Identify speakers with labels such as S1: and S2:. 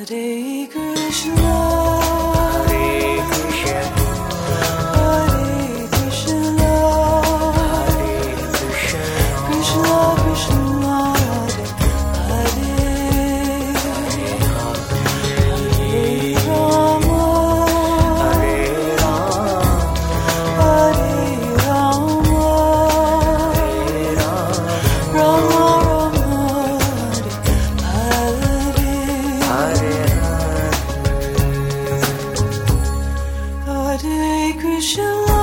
S1: Hare Krishna,
S2: Hare Krishna,
S1: Hare Krishna,
S2: Hare Krishna,
S1: Krishna Krishna, Hare Hare Rama,
S2: Hare Rama,
S1: Hare Rama, Rama Rama, Hare Hare Krishna.